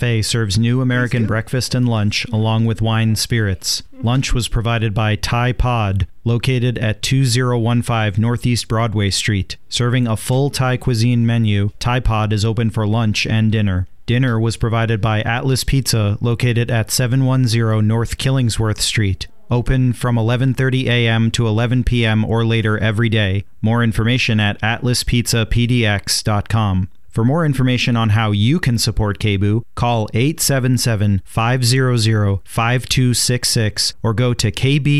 Cafe serves new American breakfast and lunch along with wine and spirits. Lunch was provided by Thai Pod, located at 2015 Northeast Broadway Street. Serving a full Thai cuisine menu, Thai Pod is open for lunch and dinner. Dinner was provided by Atlas Pizza, located at 710 North Killingsworth Street. Open from 11:30 a.m. to 11 p.m. or later every day. More information at atlaspizzapdx.com. For more information on how you can support KBOO, call 877-500-5266 or go to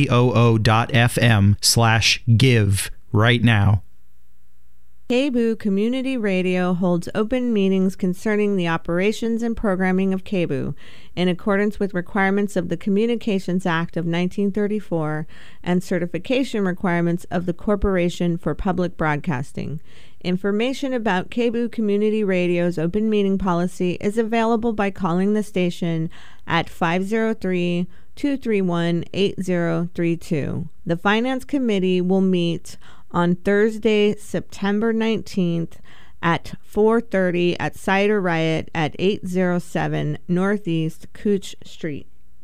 kboo.fm/give right now. KBOO Community Radio holds open meetings concerning the operations and programming of KBOO in accordance with requirements of the Communications Act of 1934 and certification requirements of the Corporation for Public Broadcasting. Information about KBOO Community Radio's open meeting policy is available by calling the station at 503-231-8032. The Finance Committee will meet on Thursday, September 19th at 4:30 at Cider Riot at 807 Northeast Cooch Street.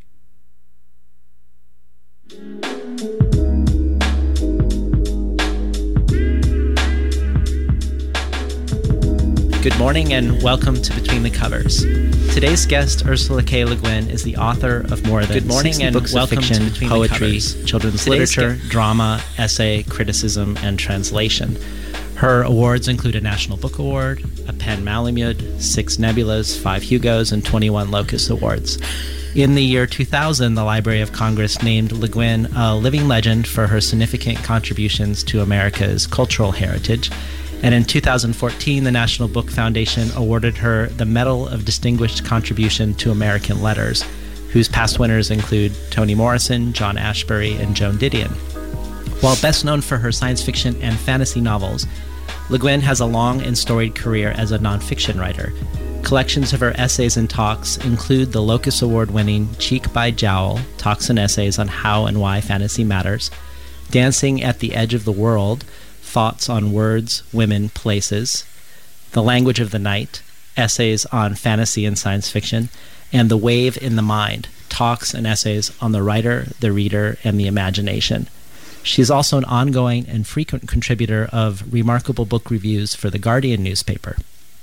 Good morning and welcome to Between the Covers. Today's guest, Ursula K. Le Guin, is the author of more than 60 books of fiction, poetry, children's literature, drama, essay, criticism, and translation. Her awards include a National Book Award, a PEN Malamud, 6 Nebulas, 5 Hugos, and 21 Locus Awards. In the year 2000, the Library of Congress named Le Guin a living legend for her significant contributions to America's cultural heritage. And in 2014, the National Book Foundation awarded her the Medal of Distinguished Contribution to American Letters, whose past winners include Toni Morrison, John Ashbery, and Joan Didion. While best known for her science fiction and fantasy novels, Le Guin has a long and storied career as a nonfiction writer. Collections of her essays and talks include the Locus Award-winning Cheek by Jowl, talks and essays on how and why fantasy matters, Dancing at the Edge of the World, thoughts on words, women, places, The Language of the Night, essays on fantasy and science fiction, and The Wave in the Mind, talks and essays on the writer, the reader, and the imagination. She is also an ongoing and frequent contributor of remarkable book reviews for The Guardian newspaper.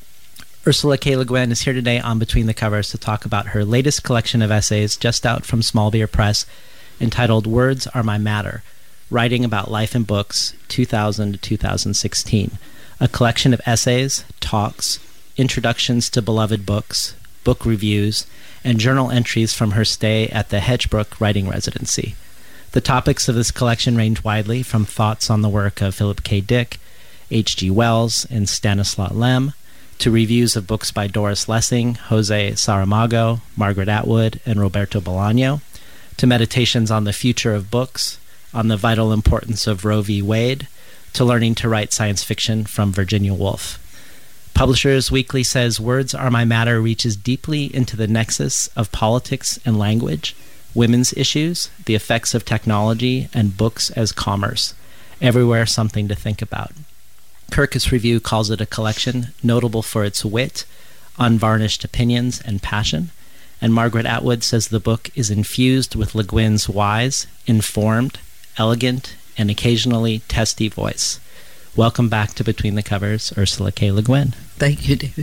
Ursula K. Le Guin is here today on Between the Covers to talk about her latest collection of essays just out from Small Beer Press entitled Words Are My Matter, Writing About Life and Books, 2000 to 2016, a collection of essays, talks, introductions to beloved books, book reviews, and journal entries from her stay at the Hedgebrook Writing Residency. The topics of this collection range widely from thoughts on the work of Philip K. Dick, H.G. Wells, and Stanislaw Lem, to reviews of books by Doris Lessing, Jose Saramago, Margaret Atwood, and Roberto Bolaño, to meditations on the future of books, on the vital importance of Roe v. Wade, to learning to write science fiction from Virginia Woolf. Publishers Weekly says Words Are My Matter reaches deeply into the nexus of politics and language, women's issues, the effects of technology, and books as commerce. Everywhere something to think about. Kirkus Review calls it a collection notable for its wit, unvarnished opinions, and passion. And Margaret Atwood says the book is infused with Le Guin's wise, informed, elegant, and occasionally testy voice. Welcome back to Between the Covers, Ursula K. Le Guin. Thank you, David.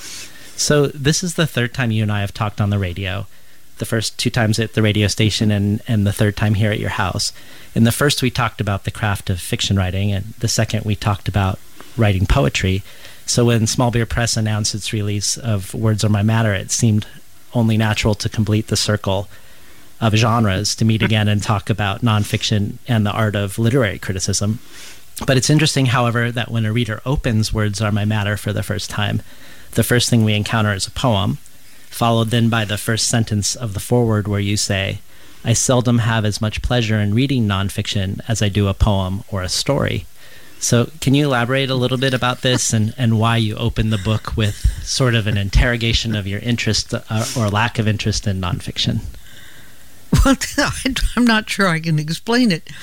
So this is the third time you and I have talked on the radio. The first 2 times at the radio station and the third time here at your house. In the first, we talked about the craft of fiction writing, and the second, we talked about writing poetry. So when Small Beer Press announced its release of Words Are My Matter, it seemed only natural to complete the circle of genres to meet again and talk about nonfiction and the art of literary criticism. But it's interesting, however, that when a reader opens Words Are My Matter for the first time, the first thing we encounter is a poem, followed then by the first sentence of the foreword where you say, I seldom have as much pleasure in reading nonfiction as I do a poem or a story. So can you elaborate a little bit about this and why you open the book with sort of an interrogation of your interest or lack of interest in nonfiction? Well, I'm not sure I can explain it.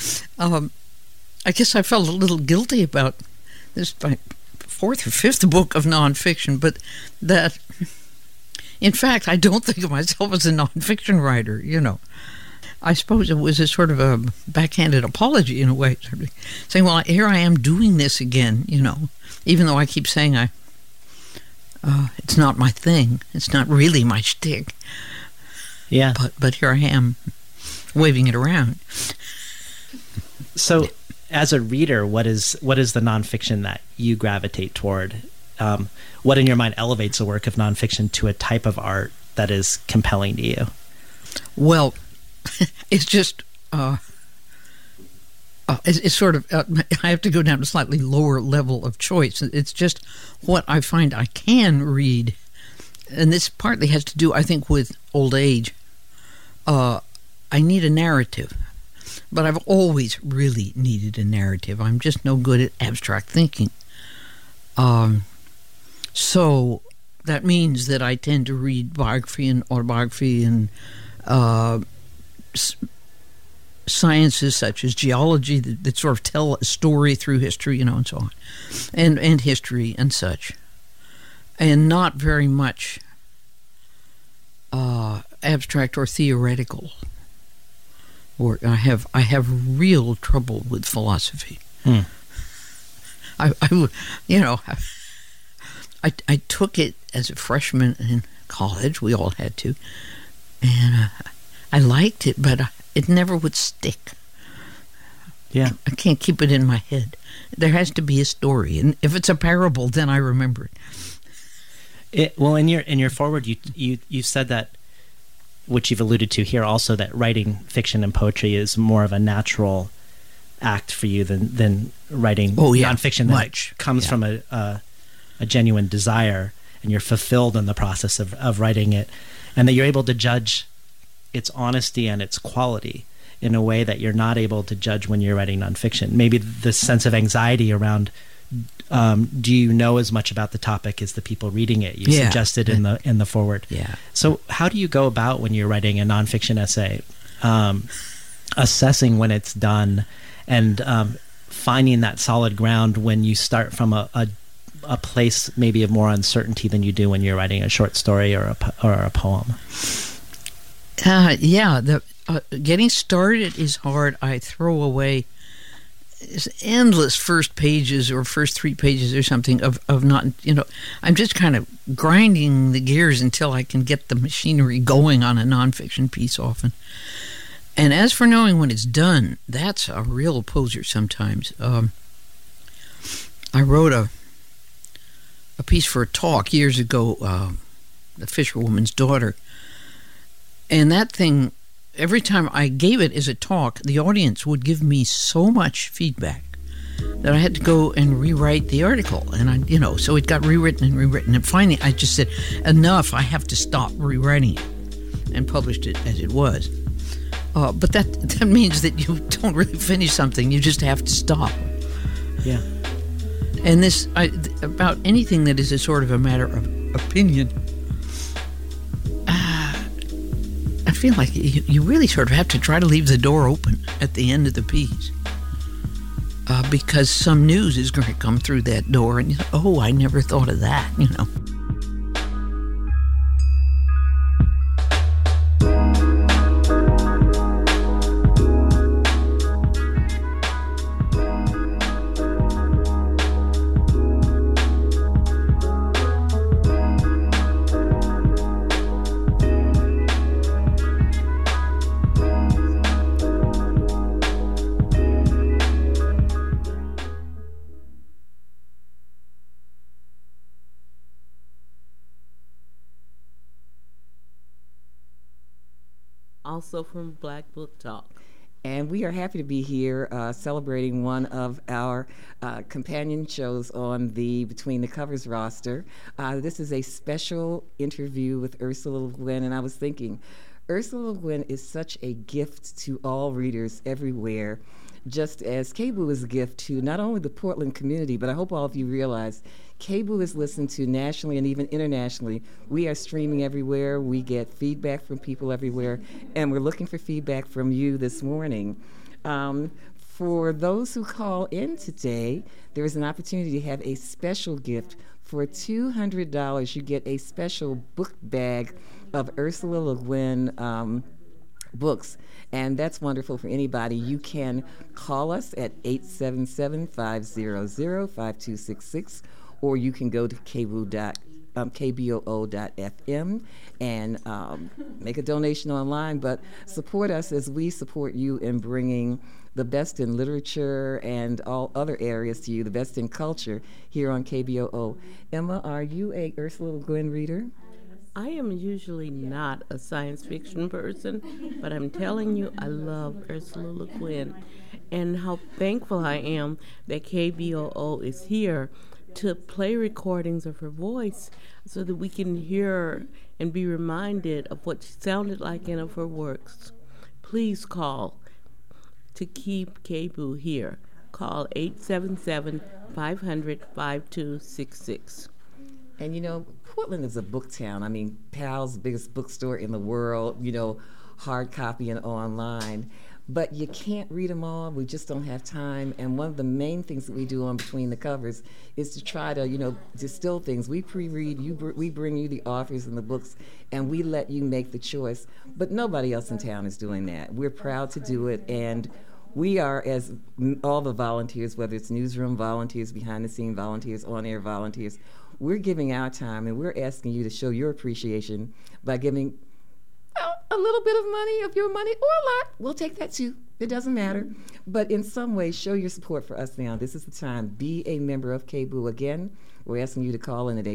I guess I felt a little guilty about this, my 4th or 5th book of nonfiction, but that In fact, I don't think of myself as a nonfiction writer, I suppose it was a sort of a backhanded apology in a way, sort of saying, well, here I am doing this again, even though I keep saying it's not my thing. It's not really my shtick. Yeah. But here I am waving it around. So as a reader, what is the nonfiction that you gravitate toward? What in your mind elevates a work of nonfiction to a type of art that is compelling to you? Well, it's just it's sort of I have to go down to a slightly lower level of choice. It's just what I find I can read, and this partly has to do, I think, with old age. I need a narrative, but I've always really needed a narrative. I'm just no good at abstract thinking. So that means that I tend to read biography and autobiography and sciences such as geology that sort of tell a story through history, and so on, and history and such, and not very much abstract or theoretical. Or I have real trouble with philosophy. I took it as a freshman in college. We all had to, and I liked it, but it never would stick. Yeah, I can't keep it in my head. There has to be a story, and if it's a parable, then I remember it. Well, in your foreword, you said that, which you've alluded to here also, that writing fiction and poetry is more of a natural act for you than writing nonfiction that comes from a genuine desire, and you're fulfilled in the process of writing it, and that you're able to judge its honesty and its quality in a way that you're not able to judge when you're writing nonfiction. Maybe the sense of anxiety around do you know as much about the topic as the people reading it? You suggested in the foreword. Yeah. So how do you go about when you're writing a nonfiction essay, assessing when it's done, and finding that solid ground when you start from a place maybe of more uncertainty than you do when you're writing a short story or a poem? Getting started is hard. I throw away endless first pages or first 3 pages or something of not, I'm just kind of grinding the gears until I can get the machinery going on a nonfiction piece often. And as for knowing when it's done, that's a real poser sometimes. I wrote a piece for a talk years ago, The Fisherwoman's Daughter. And that thing, every time I gave it as a talk, the audience would give me so much feedback that I had to go and rewrite the article. And so it got rewritten. And finally I just said, enough, I have to stop rewriting it, and published it as it was. But that means that you don't really finish something. You just have to stop. Yeah. And about anything that is a sort of a matter of opinion, I feel like you really sort of have to try to leave the door open at the end of the piece, because some news is going to come through that door, and I never thought of that, Also from Black Book Talk. And we are happy to be here celebrating one of our companion shows on the Between the Covers roster. This is a special interview with Ursula Le Guin, and I was thinking, Ursula Le Guin is such a gift to all readers everywhere, just as KBOO is a gift to not only the Portland community, but I hope all of you realize KBOO is listened to nationally and even internationally. We are streaming everywhere. We get feedback from people everywhere, and we're looking for feedback from you this morning. For those who call in today, there is an opportunity to have a special gift For $200, you get a special book bag of Ursula Le Guin books, and that's wonderful for anybody. You can call us at 877-500-5266, or you can go to KBOO.FM and make a donation online, but support us as we support you in bringing the best in literature and all other areas to you, the best in culture here on KBOO. Emma, are you a Ursula Le Guin reader? I am usually not a science fiction person, but I'm telling you, I love Ursula Le Guin, and how thankful I am that KBOO is here to play recordings of her voice so that we can hear and be reminded of what she sounded like in of her works. Please call to keep KBOO here. Call 877-500-5266. And you know, Portland is a book town. I mean, PAL's biggest bookstore in the world, you know, hard copy and online. But you can't read them all. We just don't have time. And one of the main things that we do on Between the Covers is to try to, you know, distill things. We pre-read, we bring you the authors and the books, and we let you make the choice. But nobody else in town is doing that. We're proud to do it, and we are, as all the volunteers, whether it's newsroom volunteers, behind-the-scene volunteers, on-air volunteers, we're giving our time, and we're asking you to show your appreciation by giving a little bit of money, of your money, or a lot. We'll take that too. It doesn't matter. But in some way, show your support for us now. This is the time. Be a member of KBOO. Again, we're asking you to call in at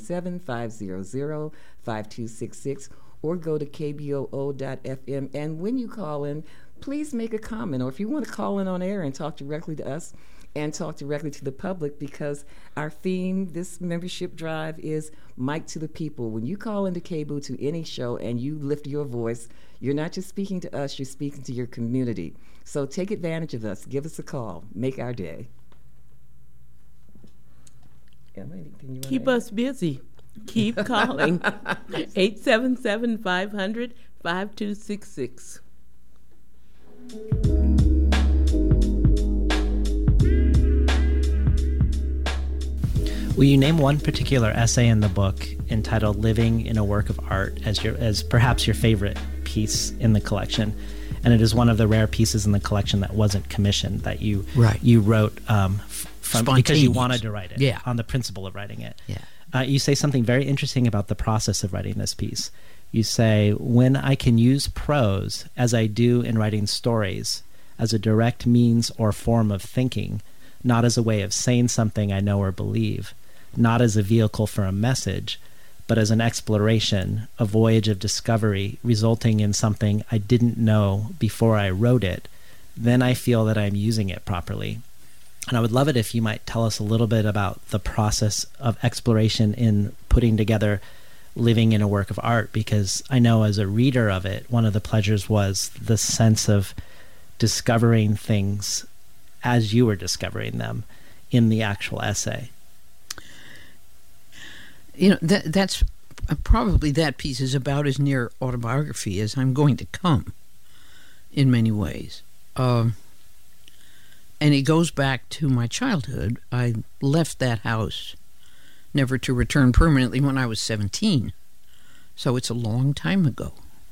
877-500-5266 or go to kboo.fm. And when you call in, please make a comment. Or if you want to call in on air and talk directly to us and talk directly to the public, because our theme, this membership drive, is Mic to the People. When you call into KBOO to any show and you lift your voice, you're not just speaking to us, you're speaking to your community. So take advantage of us. Give us a call. Make our day. Keep us busy. Keep calling. 877-500-5266. Will you name one particular essay in the book entitled "Living in a Work of Art" as perhaps your favorite piece in the collection? And it is one of the rare pieces in the collection that wasn't commissioned, that you wrote because you wanted to write it, on the principle of writing it. You say something very interesting about the process of writing this piece. You say, "When I can use prose, as I do in writing stories, as a direct means or form of thinking, not as a way of saying something I know or believe, not as a vehicle for a message, but as an exploration, a voyage of discovery resulting in something I didn't know before I wrote it, then I feel that I'm using it properly." And I would love it if you might tell us a little bit about the process of exploration in putting together Living in a Work of Art, because I know as a reader of it, one of the pleasures was the sense of discovering things as you were discovering them in the actual essay. You know, that's probably, that piece is about as near autobiography as I'm going to come in many ways. And it goes back to my childhood. I left that house never to return permanently when I was 17. So it's a long time ago.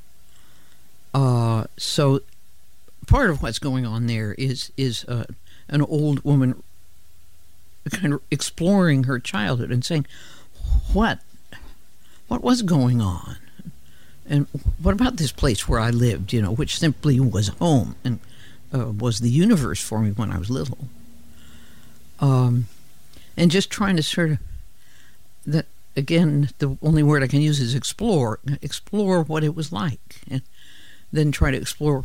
So part of what's going on there is an old woman kind of exploring her childhood and saying, what was going on? And what about this place where I lived, you know, which simply was home and was the universe for me when I was little. And just trying to sort of, that again, the only word I can use is explore what it was like, and then try to explore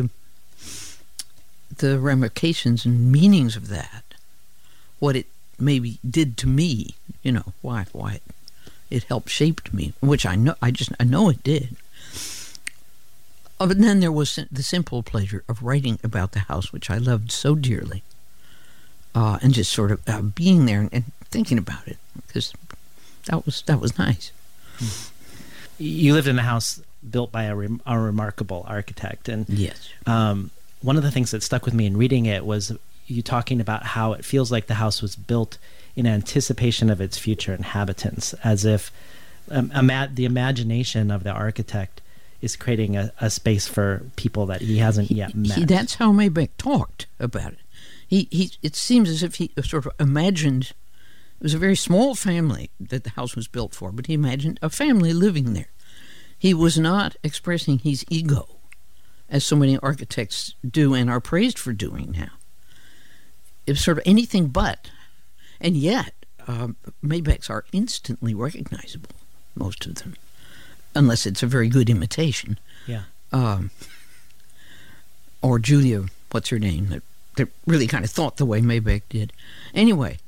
the ramifications and meanings of that, what it maybe did to me, you know, why it helped shape me, which I know it did. But then there was the simple pleasure of writing about the house, which I loved so dearly, and just sort of being there and thinking about it, because that was nice. You lived in a house built by a remarkable architect, and yes, one of the things that stuck with me in reading it was you talking about how it feels like the house was built in anticipation of its future inhabitants, as if the imagination of the architect is creating a space for people that he hasn't yet met. That's how Maybeck talked about it. It seems as if he sort of imagined, it was a very small family that the house was built for, but he imagined a family living there. He was not expressing his ego, as so many architects do and are praised for doing now. It was sort of anything but. And yet, Maybecks are instantly recognizable, most of them, unless it's a very good imitation. Yeah. Or Julia, what's her name, that really kind of thought the way Maybeck did. Anyway,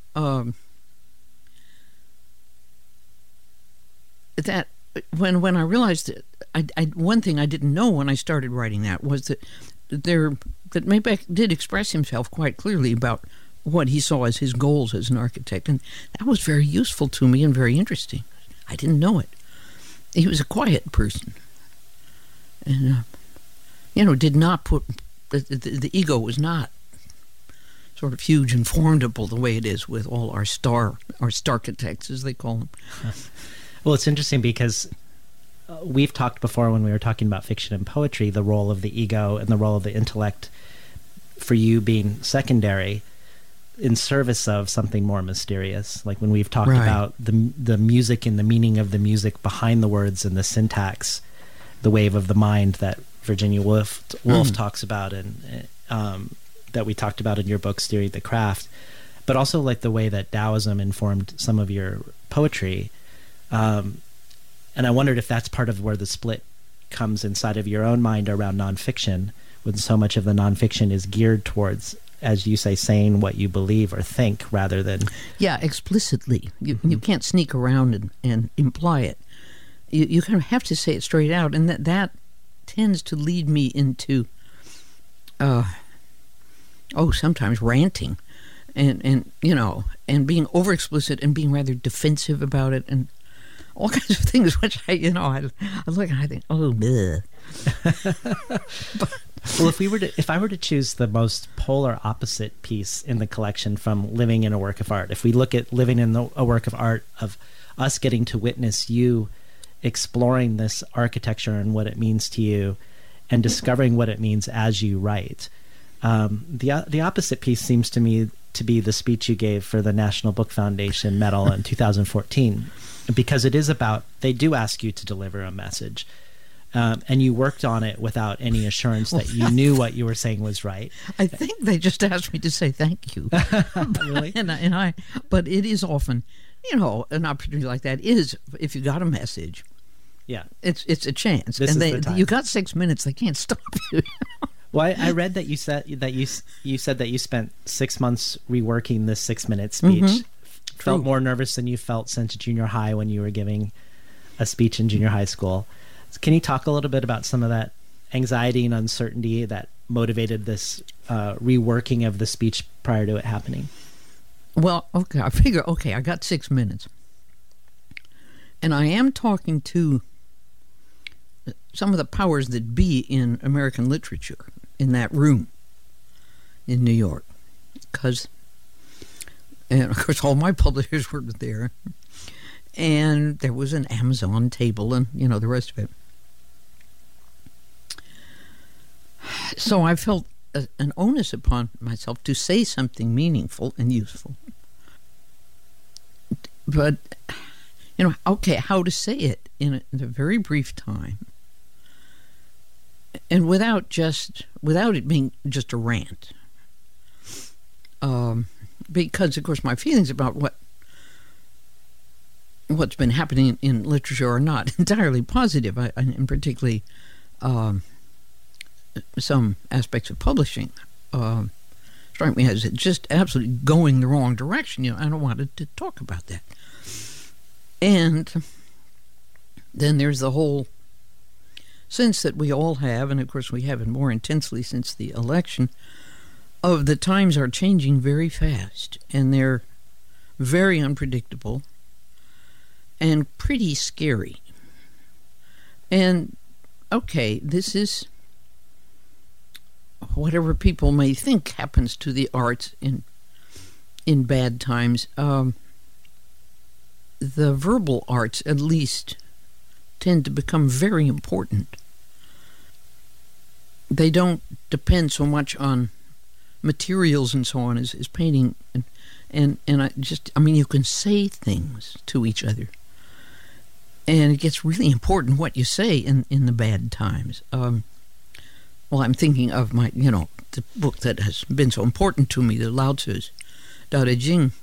that when I realized that, one thing I didn't know when I started writing that was that Maybeck did express himself quite clearly about what he saw as his goals as an architect, and that was very useful to me and very interesting. I didn't know it. He was a quiet person, and did not put the ego was not sort of huge and formidable the way it is with all our architects, as they call them. Well, it's interesting because we've talked before when we were talking about fiction and poetry, the role of the ego and the role of the intellect for you being secondary in service of something more mysterious. Like when we've talked about the music and the meaning of the music behind the words and the syntax, the wave of the mind that Virginia Woolf talks about, and that we talked about in your book, Theory of the Craft, but also like the way that Taoism informed some of your poetry. And I wondered if that's part of where the split comes inside of your own mind around nonfiction, when so much of the nonfiction is geared towards, as you say, saying what you believe or think rather than... Yeah, explicitly. You can't sneak around and imply it. You kind of have to say it straight out, and that tends to lead me into, sometimes ranting, and being over explicit and being rather defensive about it, and all kinds of things, which I look and I think, oh, bleh. Well, if I were to choose the most polar opposite piece in the collection from living in a work of art, if we look at living in a work of art of us getting to witness you exploring this architecture and what it means to you and discovering what it means as you write, the opposite piece seems to me to be the speech you gave for the National Book Foundation Medal in 2014, because it is about, they do ask you to deliver a message. And you worked on it without any assurance that you knew what you were saying was right. I think they just asked me to say thank you. Really? But it is often, an opportunity like that is, if you got a message, yeah, it's a chance. This and is the time. You got 6 minutes; they can't stop you. Well, I read that you said that you spent 6 months reworking this 6-minute speech. Mm-hmm. Felt more nervous than you felt since junior high when you were giving a speech in junior high school. Can you talk a little bit about some of that anxiety and uncertainty that motivated this reworking of the speech prior to it happening? Well, okay, I figure, I got 6 minutes. And I am talking to some of the powers that be in American literature in that room in New York. And of course, all my publishers were there. And there was an Amazon table and, the rest of it. So I felt an onus upon myself to say something meaningful and useful. But, how to say it in a very brief time. And without it being just a rant. Because, of course, my feelings about what's been happening in literature are not entirely positive, and particularly some aspects of publishing strike me as just absolutely going the wrong direction. I don't want to talk about that. And then there's the whole sense that we all have, and of course we have it more intensely since the election, of the times are changing very fast, and they're very unpredictable and pretty scary. And, this is whatever people may think happens to the arts in in bad times. The verbal arts, at least, tend to become very important. They don't depend so much on materials and so on as painting, and I mean, you can say things to each other, and it gets really important what you say in the bad times. Well, I'm thinking of my, the book that has been so important to me, the Lao Tzu's Tao Te Ching,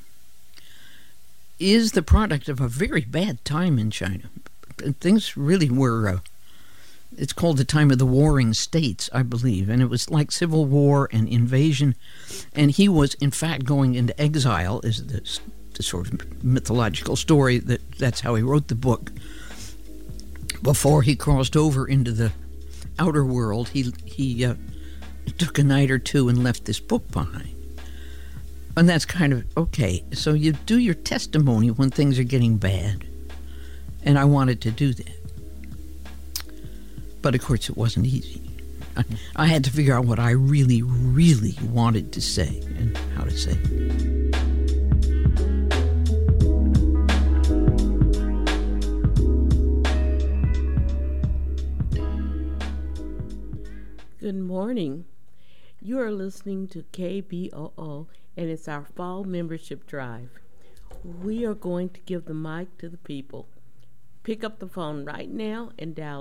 is the product of a very bad time in China. Things really were, it's called the time of the warring states, I believe, and it was like civil war and invasion, and he was, in fact, going into exile, is the sort of mythological story that's how he wrote the book. Before he crossed over into the outer world, he took a night or two and left this book behind. And that's kind of, okay, so you do your testimony when things are getting bad. And I wanted to do that. But of course it wasn't easy. I had to figure out what I really, really wanted to say and how to say it. Good morning. You are listening to KBOO, and it's our fall membership drive. We are going to give the mic to the people. Pick up the phone right now and dial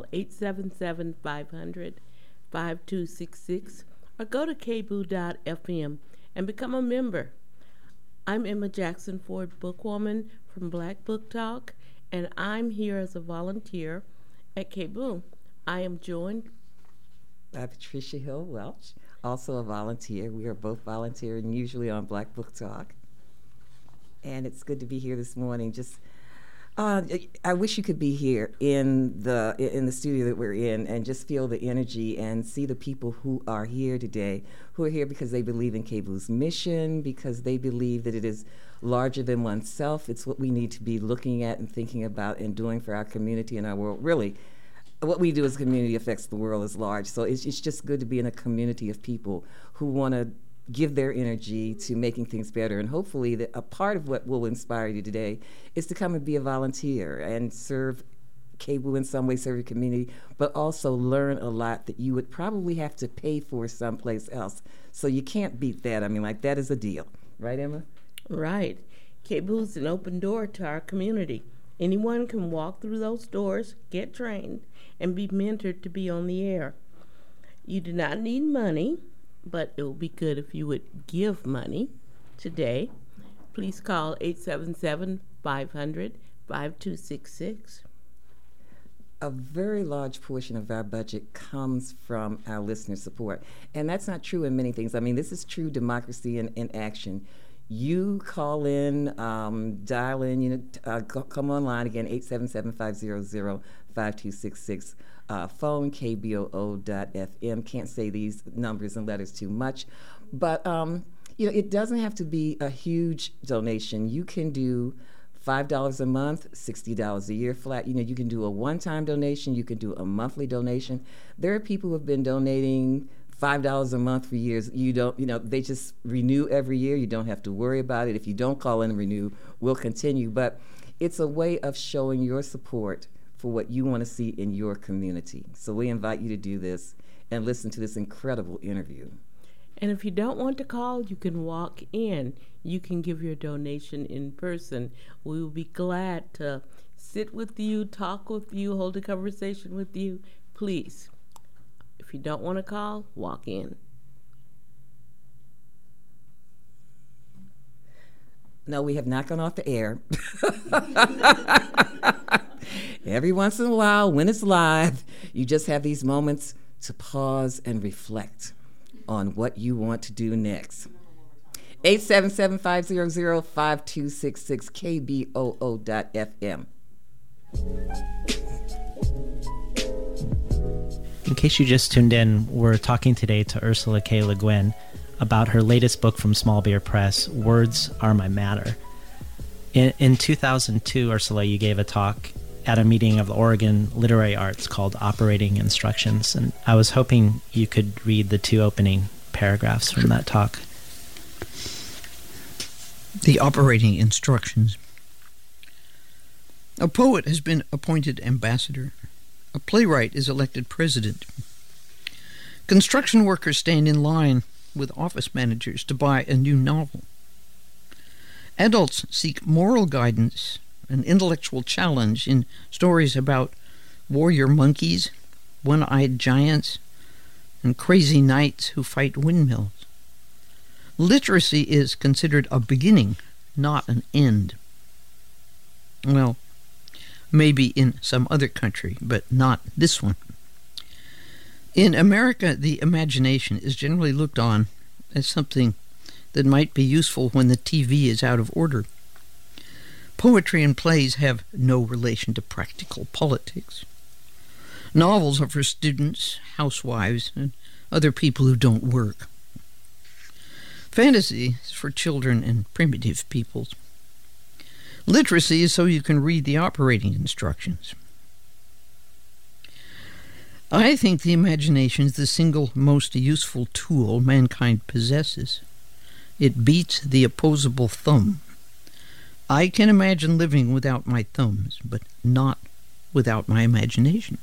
877-500-5266 or go to kboo.fm and become a member. I'm Emma Jackson Ford, bookwoman from Black Book Talk, and I'm here as a volunteer at KBOO. I am joined by Patricia Hill Welch, also a volunteer. We are both volunteering usually on Black Book Talk. And it's good to be here this morning. I wish you could be here in the studio that we're in and just feel the energy and see the people who are here today, who are here because they believe in KBOO's mission, because they believe that it is larger than oneself. It's what we need to be looking at and thinking about and doing for our community and our world. Really, what we do as a community affects the world as large. So it's just good to be in a community of people who want to give their energy to making things better. And hopefully that a part of what will inspire you today is to come and be a volunteer and serve KBOO in some way, serve your community, but also learn a lot that you would probably have to pay for someplace else. So you can't beat that. I mean, like, that is a deal. Right, Emma? Right. KBOO's an open door to our community. Anyone can walk through those doors, get trained, and be mentored to be on the air. You do not need money, but it will be good if you would give money today. Please call 877-500-5266. A very large portion of our budget comes from our listener support. And that's not true in many things. I mean, this is true democracy in action. You call in, dial in, come online again, 877-500-5266. Phone kboo.fm. Can't say these numbers and letters too much. But, it doesn't have to be a huge donation. You can do $5 a month, $60 a year flat. You can do a one-time donation. You can do a monthly donation. There are people who have been donating $5 a month for years. They just renew every year. You don't have to worry about it. If you don't call in and renew, we'll continue. But it's a way of showing your support for what you want to see in your community. So we invite you to do this and listen to this incredible interview. And if you don't want to call, you can walk in. You can give your donation in person. We will be glad to sit with you, talk with you, hold a conversation with you. Please. If you don't want to call, walk in. No, we have not gone off the air. Every once in a while, when it's live, you just have these moments to pause and reflect on what you want to do next. 877-500-5266, kboo.fm. In case you just tuned in, we're talking today to Ursula K. Le Guin about her latest book from Small Beer Press, Words Are My Matter. In 2002, Ursula, you gave a talk at a meeting of the Oregon Literary Arts called Operating Instructions, and I was hoping you could read the two opening paragraphs from that talk. The operating instructions. A poet has been appointed ambassador. A playwright is elected president. Construction workers stand in line with office managers to buy a new novel. Adults seek moral guidance and intellectual challenge in stories about warrior monkeys, one-eyed giants, and crazy knights who fight windmills. Literacy is considered a beginning, not an end. Well, maybe in some other country, but not this one. In America, the imagination is generally looked on as something that might be useful when the TV is out of order. Poetry and plays have no relation to practical politics. Novels are for students, housewives, and other people who don't work. Fantasy is for children and primitive peoples. Literacy is so you can read the operating instructions. I think the imagination is the single most useful tool mankind possesses. It beats the opposable thumb. I can imagine living without my thumbs, but not without my imagination.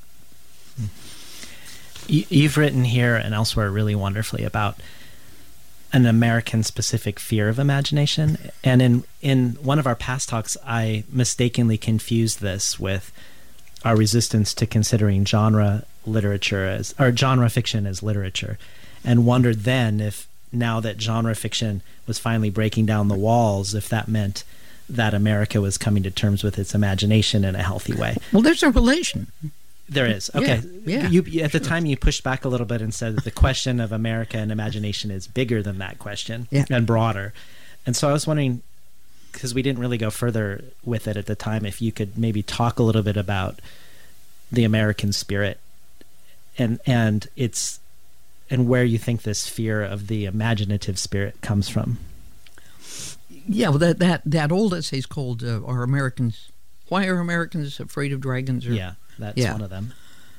You've written here and elsewhere really wonderfully about an American-specific fear of imagination. And in one of our past talks, I mistakenly confused this with our resistance to considering genre fiction as literature, and wondered then if, now that genre fiction was finally breaking down the walls, if that meant that America was coming to terms with its imagination in a healthy way. Well, there's a relation. There is. Okay. Yeah, you at the time you pushed back a little bit and said that the question of America and imagination is bigger than that question and broader. And so I was wondering, because we didn't really go further with it at the time, if you could maybe talk a little bit about the American spirit and where you think this fear of the imaginative spirit comes from. Yeah, well, that old essay is called Why Are Americans Afraid of Dragons? That's one of them.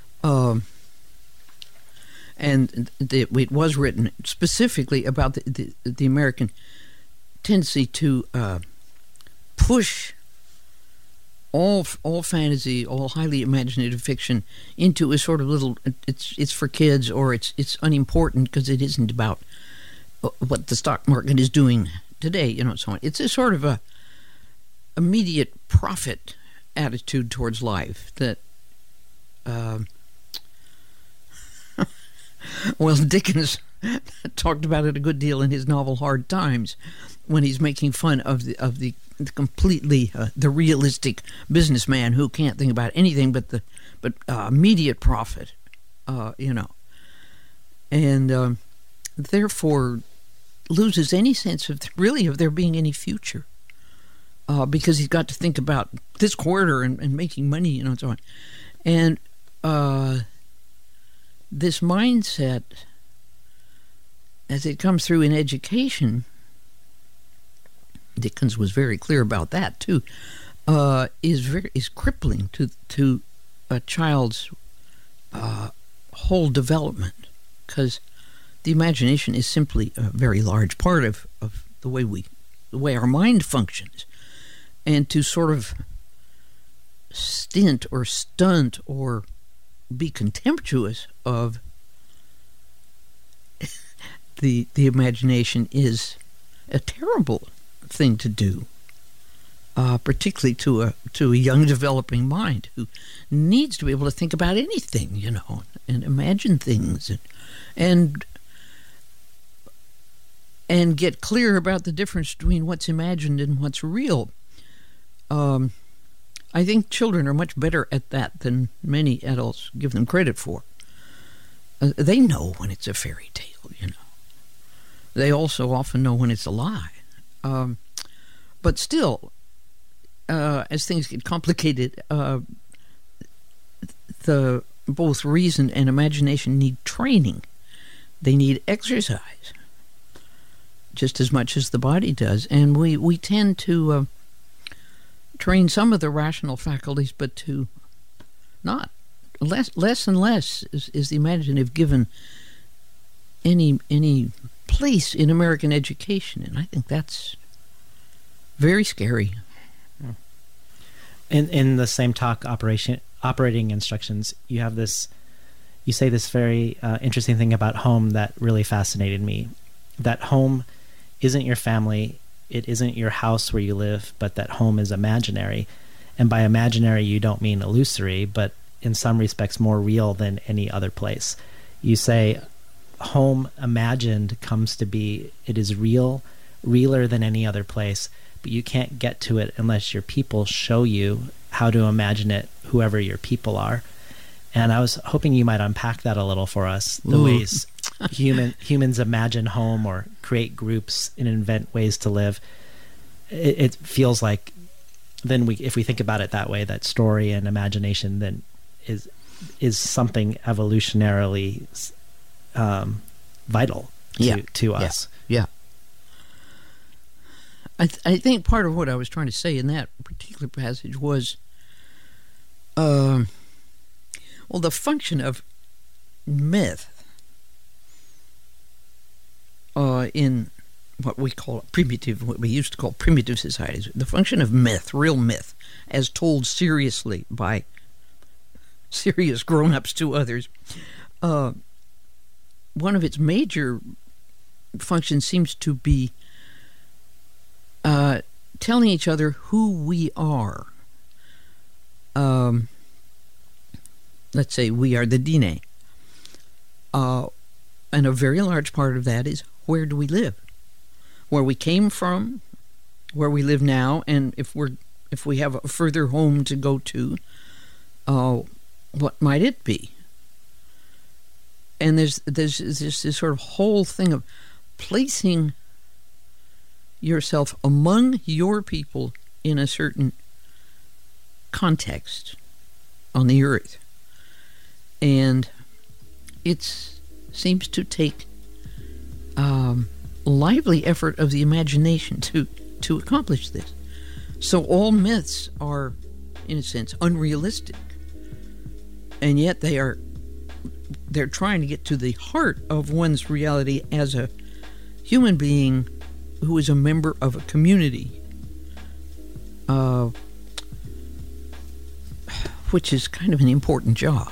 And it was written specifically about the American tendency to push all fantasy, all highly imaginative fiction into a sort of little, it's for kids, or it's unimportant because it isn't about what the stock market is doing today, so on. It's a sort of a immediate profit attitude towards life that well, Dickens talked about it a good deal in his novel Hard Times, when he's making fun of the completely the realistic businessman who can't think about anything but immediate profit, and therefore loses any sense of there being any future, because he's got to think about this quarter and making money, and so on. And this mindset, as it comes through in education, Dickens was very clear about that too, is crippling to a child's whole development, because the imagination is simply a very large part of the way our mind functions, and to sort of stint or stunt or be contemptuous of the imagination is a terrible thing to do, particularly to a young developing mind who needs to be able to think about anything, and imagine things and get clear about the difference between what's imagined and what's real. I think children are much better at that than many adults give them credit for. They know when it's a fairy tale, They also often know when it's a lie. But still, as things get complicated, both reason and imagination need training. They need exercise, just as much as the body does. And we tend to train some of the rational faculties, but to not. Less and less is the imaginative given any place in American education, and I think that's Very scary. In the same talk, operating instructions, you have this. You say this very interesting thing about home that really fascinated me. That home isn't your family, it isn't your house where you live, but that home is imaginary. And by imaginary, you don't mean illusory, but in some respects more real than any other place. You say home imagined comes to be, it is real, realer than any other place, but you can't get to it unless your people show you how to imagine it, whoever your people are. And I was hoping you might unpack that a little for us, the ways humans imagine home or create groups and invent ways to live. It feels like then if we think about it that way, that story and imagination then is something evolutionarily vital to us. Yeah. I think part of what I was trying to say in that particular passage was, the function of myth in what we used to call primitive societies, the function of myth, real myth, as told seriously by serious grown-ups to others, one of its major functions seems to be telling each other who we are. Let's say we are the Dine. And a very large part of that is, where do we live? Where we came from, where we live now, and if we have a further home to go to, what might it be? And there's this sort of whole thing of placing yourself among your people in a certain context on the earth. And it seems to take lively effort of the imagination to accomplish this. So all myths are, in a sense, unrealistic. And yet they're trying to get to the heart of one's reality as a human being who is a member of a community, which is kind of an important job.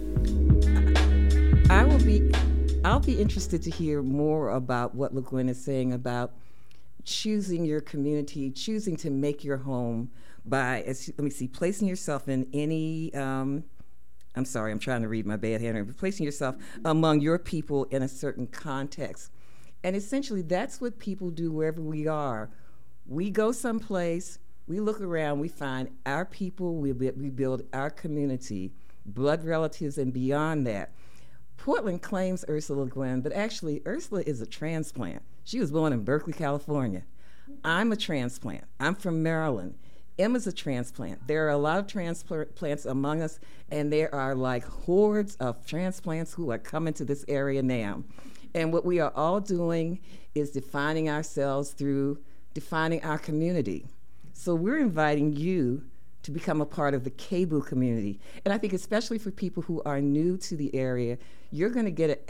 I'll be interested to hear more about what Le Guin is saying about choosing your community, choosing to make your home by, placing yourself in any, I'm sorry, I'm trying to read my bad handwriting, but placing yourself among your people in a certain context. And essentially, that's what people do wherever we are. We go someplace, we look around, we find our people, we build our community, blood relatives, and beyond that. Portland claims Ursula Le Guin, but actually Ursula is a transplant. She was born in Berkeley, California. I'm a transplant. I'm from Maryland. Emma's a transplant. There are a lot of transplants among us, and there are like hordes of transplants who are coming to this area now. And what we are all doing is defining ourselves through defining our community. So we're inviting you to become a part of the KBOO community. And I think especially for people who are new to the area, you're going to get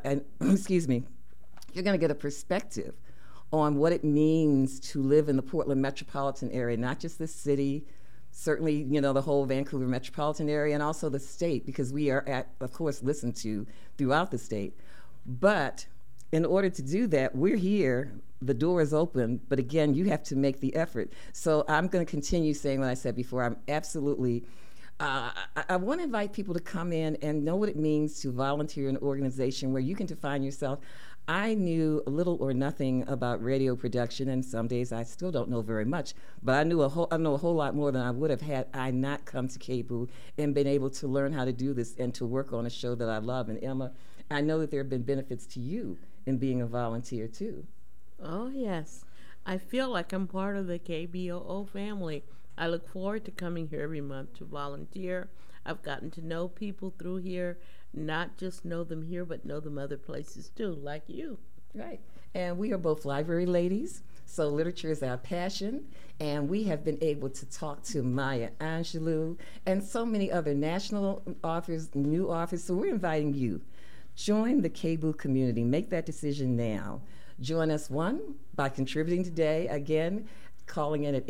you're going to get a perspective on what it means to live in the Portland metropolitan area, not just the city, certainly, the whole Vancouver metropolitan area, and also the state, because we are, of course, listened to throughout the state. But in order to do that, we're here. The door is open, but again, you have to make the effort. So I'm going to continue saying what I said before. I'm absolutely, I want to invite people to come in and know what it means to volunteer in an organization where you can define yourself. I knew little or nothing about radio production, and some days I still don't know very much, but I know a whole lot more than I would have had I not come to KBOO and been able to learn how to do this and to work on a show that I love. And Emma, I know that there have been benefits to you in being a volunteer too. Oh, yes. I feel like I'm part of the KBOO family. I look forward to coming here every month to volunteer. I've gotten to know people through here, not just know them here, but know them other places too, like you. Right. And we are both library ladies, so literature is our passion. And we have been able to talk to Maya Angelou and so many other national authors, new authors. So we're inviting you. Join the KBOO community. Make that decision now. Join us, one, by contributing today. Again, calling in at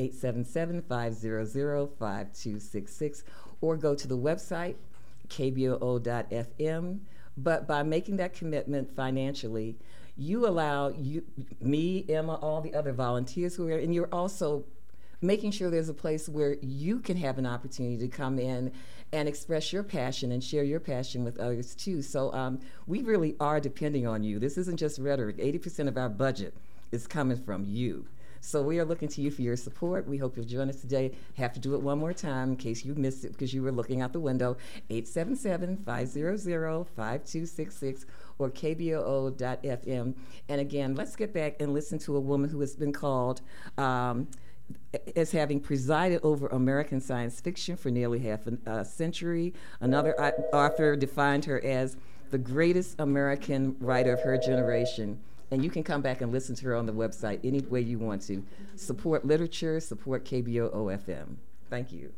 877-500-5266, or go to the website, kboo.fm. But by making that commitment financially, you allow me, Emma, all the other volunteers who are, and you're also making sure there's a place where you can have an opportunity to come in and express your passion and share your passion with others too. So we really are depending on you. This isn't just rhetoric. 80% of our budget is coming from you. So we are looking to you for your support. We hope you'll join us today. Have to do it one more time in case you missed it because you were looking out the window. 877-500-5266 or kboo.fm. And again, let's get back and listen to a woman who has been called as having presided over American science fiction for nearly half a century. Another author defined her as the greatest American writer of her generation. And you can come back and listen to her on the website any way you want to. Support literature, support KBOO-FM. Thank you.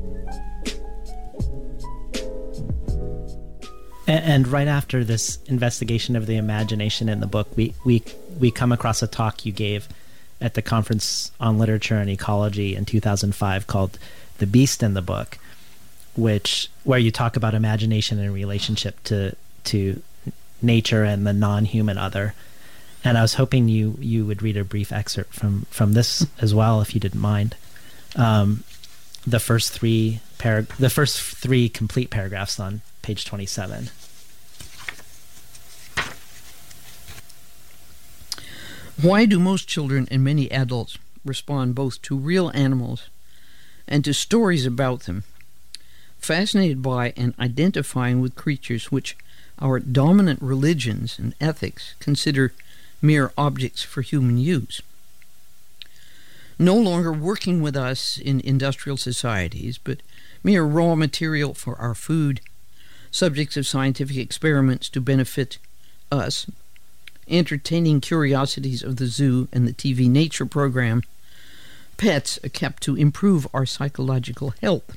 And right after this investigation of the imagination in the book, we come across a talk you gave at the Conference on Literature and Ecology in 2005 called The Beast in the Book, where you talk about imagination in relationship to nature and the non-human other. And I was hoping you would read a brief excerpt from this as well, if you didn't mind. The first three complete paragraphs on page 27. Why do most children and many adults respond both to real animals and to stories about them, fascinated by and identifying with creatures which our dominant religions and ethics consider mere objects for human use? No longer working with us in industrial societies, but mere raw material for our food, subjects of scientific experiments to benefit us, entertaining curiosities of the zoo and the TV nature program, pets are kept to improve our psychological health.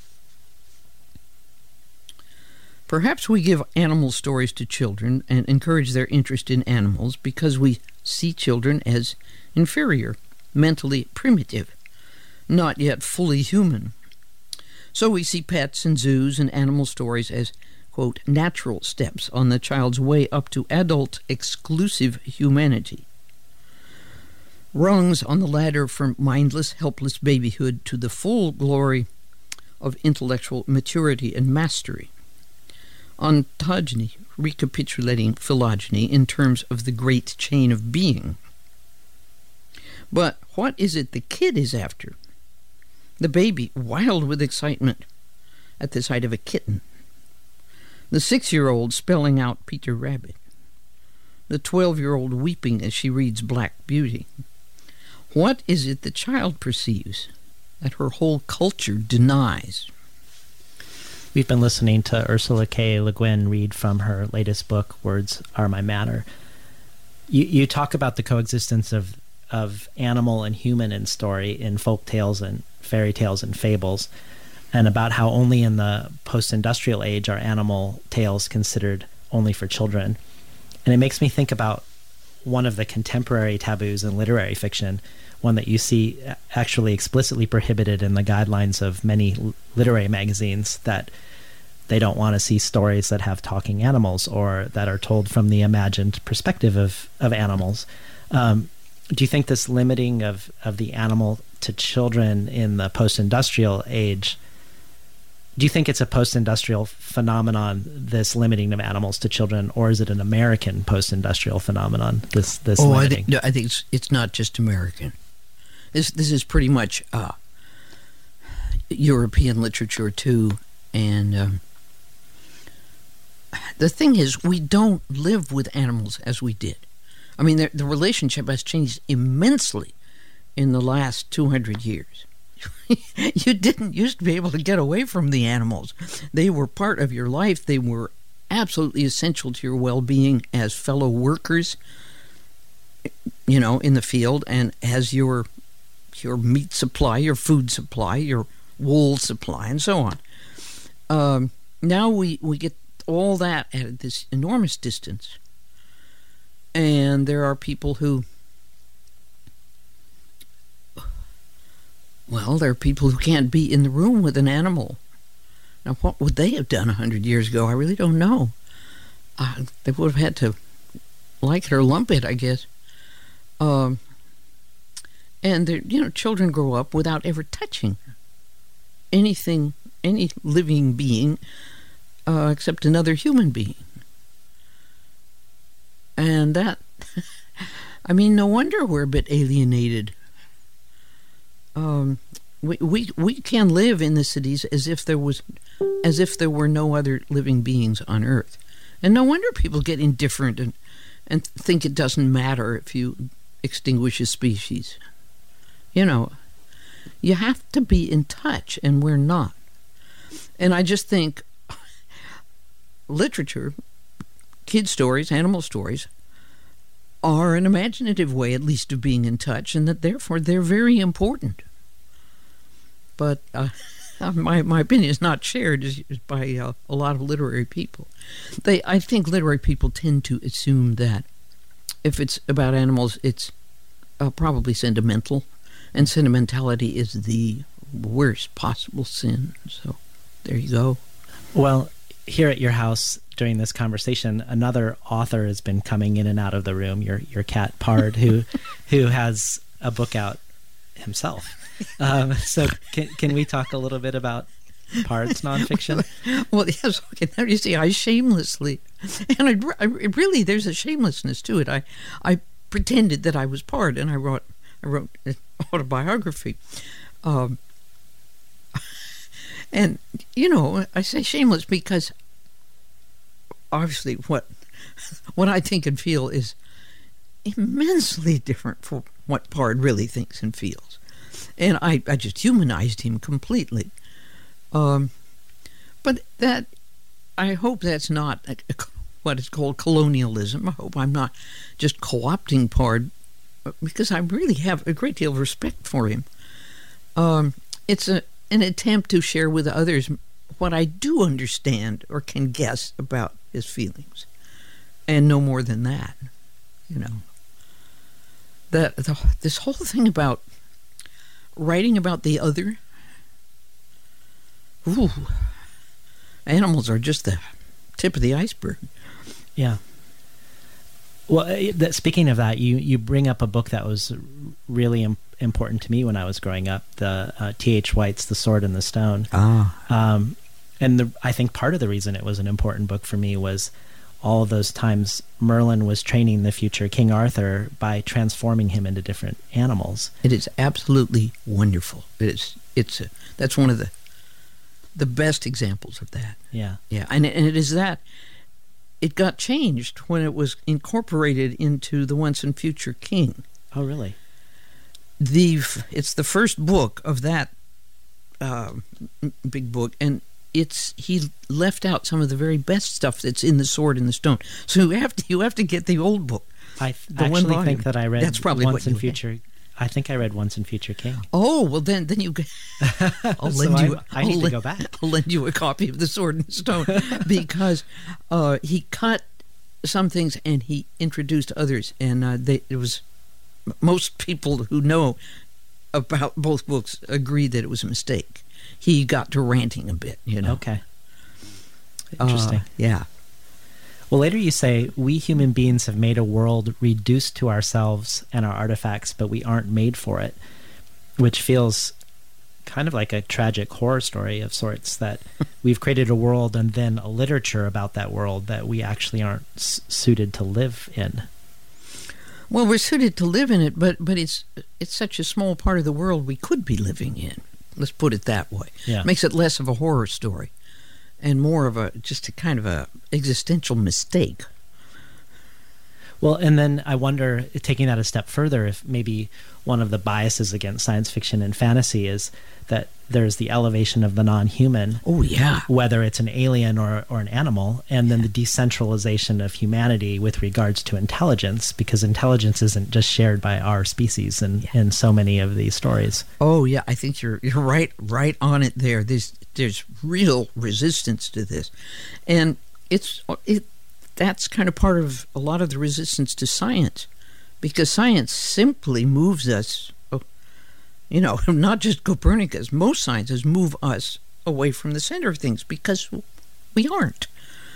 Perhaps we give animal stories to children and encourage their interest in animals because we see children as inferior, mentally primitive, not yet fully human. So we see pets and zoos and animal stories as, quote, natural steps on the child's way up to adult exclusive humanity. Rungs on the ladder from mindless, helpless babyhood to the full glory of intellectual maturity and mastery. Ontogeny, recapitulating phylogeny in terms of the great chain of being. But what is it the kid is after? The baby, wild with excitement at the sight of a kitten. The 6-year-old spelling out Peter Rabbit. The 12-year-old weeping as she reads Black Beauty. What is it the child perceives that her whole culture denies? We've been listening to Ursula K. Le Guin read from her latest book, Words Are My Matter. You talk about the coexistence of animal and human in story in folk tales and fairy tales and fables, and about how only in the post-industrial age are animal tales considered only for children. And it makes me think about one of the contemporary taboos in literary fiction, one that you see actually explicitly prohibited in the guidelines of many literary magazines, that they don't want to see stories that have talking animals or that are told from the imagined perspective of animals. Do you think this limiting of the animal to children in the post-industrial age, do you think it's a post-industrial phenomenon, this limiting of animals to children, or is it an American post-industrial phenomenon, this limiting? I think it's not just American. This is pretty much European literature too, and the thing is, we don't live with animals as we did. I mean, the relationship has changed immensely in the last 200 years. You didn't used to be able to get away from the animals. They were part of your life. They were absolutely essential to your well-being as fellow workers, you know, in the field, and as your meat supply, your food supply, your wool supply, and so on. Now we get all that at this enormous distance. And there are people who Well, there are people who can't be in the room with an animal. Now, what would they have done 100 years ago? I really don't know. They would have had to like it or lump it, I guess. And children grow up without ever touching anything, any living being, except another human being. And that, I mean, no wonder we're a bit alienated. We can live in the cities as if there were no other living beings on Earth, and no wonder people get indifferent and think it doesn't matter if you extinguish a species. You have to be in touch, and we're not. And I just think literature, kid stories, animal stories, are an imaginative way, at least, of being in touch, and that therefore they're very important. But my opinion is not shared by a lot of literary people. I think literary people tend to assume that if it's about animals, it's probably sentimental, and sentimentality is the worst possible sin. So there you go. Well, here at your house during this conversation, another author has been coming in and out of the room, your cat Pard, who has a book out himself. So can we talk a little bit about Pard's nonfiction? Well, yes. Okay, now you see, I shamelessly, and I really, there's a shamelessness to it. I pretended that I was Pard, and I wrote an autobiography. And, I say shameless because obviously what I think and feel is immensely different from what Pard really thinks and feels. And I just humanized him completely. But that, I hope that's not what is called colonialism. I hope I'm not just co-opting Pard, because I really have a great deal of respect for him. It's an attempt to share with others what I do understand or can guess about his feelings, and no more than that. This whole thing about writing about the other, animals are just the tip of the iceberg. Yeah. Well, speaking of that, you bring up a book that was really important to me when I was growing up, the T.H. White's The Sword and the Stone. And I think part of the reason it was an important book for me was all of those times Merlin was training the future King Arthur by transforming him into different animals. It is absolutely wonderful. That's one of the best examples of that. Yeah. Yeah, and it is that. It got changed when it was incorporated into The Once and Future King. Oh, really? It's the first book of that big book, and he left out some of the very best stuff that's in The Sword and the Stone. So you have to get the old book. I actually think that I read Once and Future. I think I read Once and Future King. Oh, well then you. I need to go back. I'll lend you a copy of The Sword and the Stone because he cut some things and he introduced others, and it was most people who know about both books agree that it was a mistake. He got to ranting a bit, Okay. Interesting. Yeah. Well, later you say, we human beings have made a world reduced to ourselves and our artifacts, but we aren't made for it, which feels kind of like a tragic horror story of sorts, that we've created a world and then a literature about that world that we actually aren't suited to live in. Well, we're suited to live in it, but it's such a small part of the world we could be living in. Let's put it that way. Yeah. It makes it less of a horror story and more of just a kind of a existential mistake. Well, and then I wonder, taking that a step further, if maybe one of the biases against science fiction and fantasy is that there's the elevation of the non-human. Oh, yeah. Whether it's an alien or an animal, and then the decentralization of humanity with regards to intelligence, because intelligence isn't just shared by our species in so many of these stories. Oh, yeah, I think you're right on it there. There's real resistance to this. And that's kind of part of a lot of the resistance to science, because science simply moves us not just Copernicus. Most sciences move us away from the center of things because we aren't.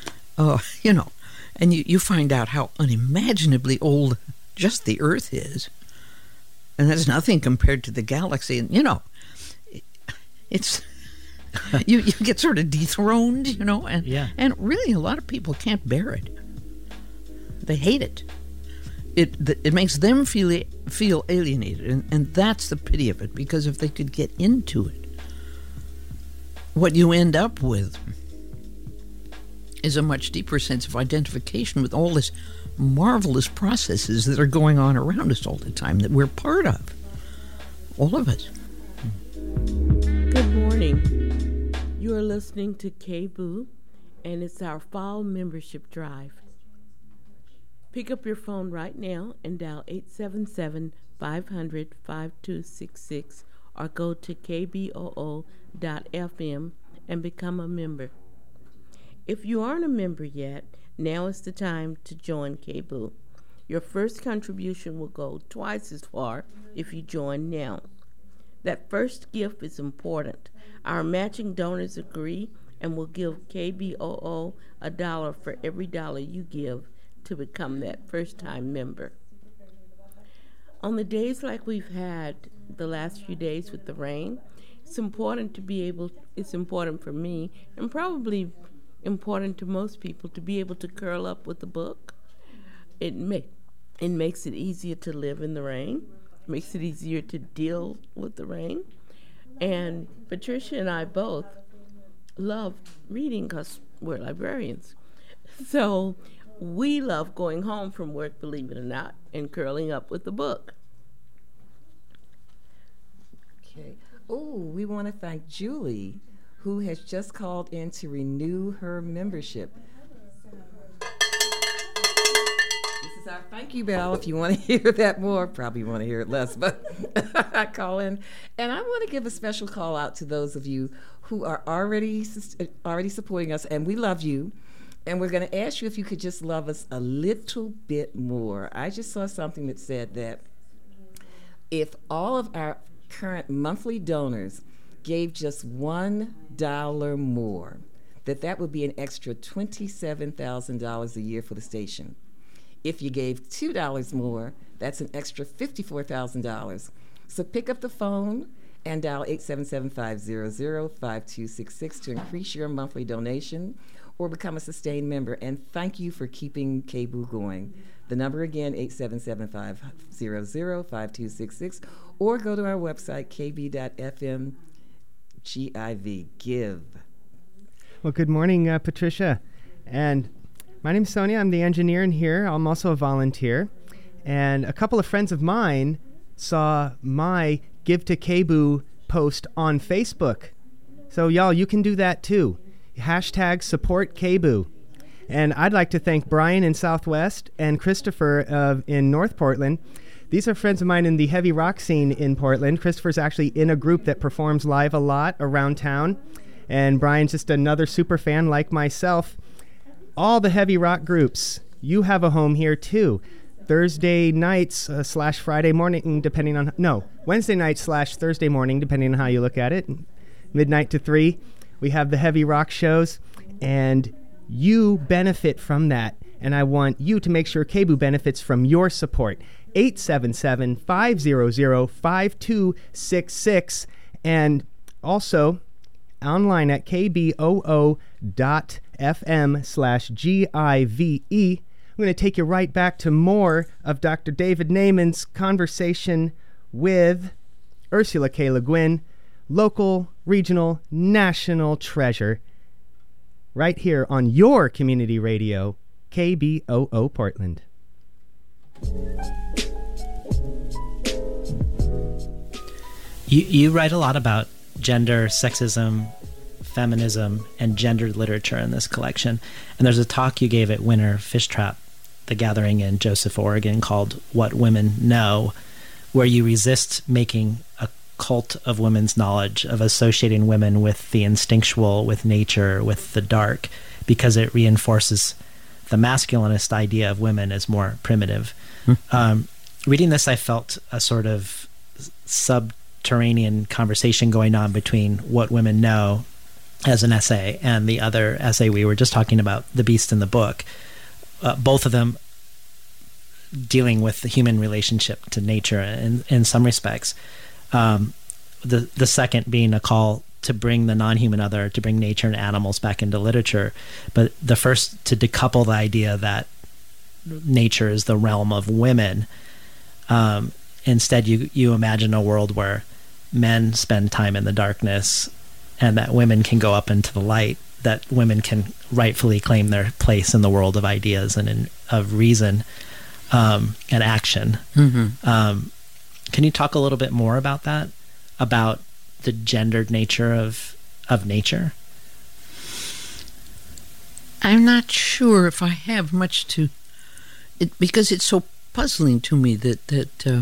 And you find out how unimaginably old just the Earth is. And that's nothing compared to the galaxy. And, it's... you get sort of dethroned, and really a lot of people can't bear it. They hate it. It makes them feel alienated, and that's the pity of it, because if they could get into it, what you end up with is a much deeper sense of identification with all this marvelous processes that are going on around us all the time that we're part of. All of us. Good morning. You are listening to KBOO, and it's our fall membership drive. Pick up your phone right now and dial 877-500-5266 or go to kboo.fm and become a member. If you aren't a member yet, now is the time to join KBOO. Your first contribution will go twice as far if you join now. That first gift is important. Our matching donors agree and will give KBOO $1 for every dollar you give to become that first-time member. On the days like we've had the last few days with the rain, it's important for me, and probably important to most people, to be able to curl up with a book. It makes it easier to live in the rain, makes it easier to deal with the rain. And Patricia and I both love reading because we're librarians. So we love going home from work, believe it or not, and curling up with a book. Okay. Oh, we want to thank Julie, who has just called in to renew her membership. This is our thank you bell. If you want to hear that more, probably want to hear it less, but I call in. And I want to give a special call out to those of you who are already supporting us, and we love you. And we're going to ask you if you could just love us a little bit more. I just saw something that said that if all of our current monthly donors gave just $1 more, that would be an extra $27,000 a year for the station. If you gave $2 more, that's an extra $54,000. So pick up the phone and dial 877-500-5266 to increase your monthly donation or become a sustained member. And thank you for keeping KBOO going. The number again, 877-500-5266, or go to our website, kb.fm, give. Well, good morning, Patricia. And my name's Sonia. I'm the engineer in here. I'm also a volunteer. And a couple of friends of mine saw my Give to KBOO post on Facebook. So, y'all, you can do that too. Hashtag support KBOO. And I'd like to thank Brian in Southwest and Christopher in North Portland. These are friends of mine in the heavy rock scene in Portland. Christopher's actually in a group that performs live a lot around town. And Brian's just another super fan like myself. All the heavy rock groups, you have a home here too. Thursday nights / Friday morning, Wednesday night / Thursday morning, depending on how you look at it. Midnight to 3. We have the heavy rock shows, and you benefit from that. And I want you to make sure KBOO benefits from your support. 877-500-5266, and also online at kboo.fm/GIVE. I'm going to take you right back to more of Dr. David Naiman's conversation with Ursula K. Le Guin, local, regional, national treasure, right here on your community radio, KBOO Portland. You write a lot about gender, sexism, feminism, and gendered literature in this collection. And there's a talk you gave at Winter Fish Trap, the gathering in Joseph, Oregon, called What Women Know, where you resist making a cult of women's knowledge, of associating women with the instinctual, with nature, with the dark, because it reinforces the masculinist idea of women as more primitive. Reading this, I felt a sort of subterranean subterranean conversation going on between What Women Know as an essay and the other essay we were just talking about, The Beast in the Book. Both of them dealing with the human relationship to nature in some respects. The second being a call to bring the non-human other, to bring nature and animals back into literature. But the first to decouple the idea that nature is the realm of women. Instead, you imagine a world where men spend time in the darkness and that women can go up into the light, that women can rightfully claim their place in the world of ideas and of reason and action. Mm-hmm. Can you talk a little bit more about that, about the gendered nature of nature? I'm not sure if I have much to it, because it's so puzzling to me that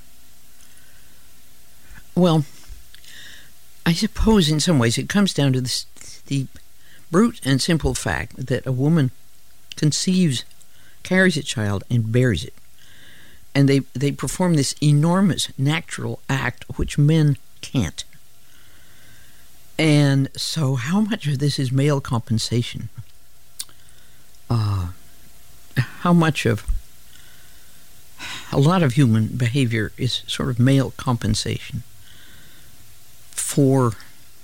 well, I suppose in some ways it comes down to the brute and simple fact that a woman conceives, carries a child, and bears it. And they perform this enormous natural act which men can't. And so how much of this is male compensation? How much of a lot of human behavior is sort of male compensation for